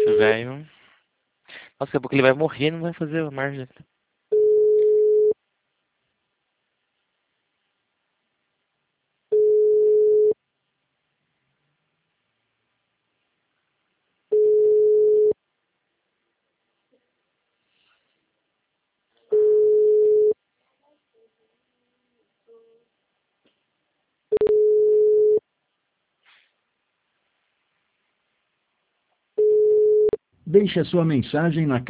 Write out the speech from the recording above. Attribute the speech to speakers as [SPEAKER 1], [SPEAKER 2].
[SPEAKER 1] Esse velho. Nossa, daqui a pouco ele vai morrer, não vai fazer a margem.
[SPEAKER 2] Deixe a sua mensagem na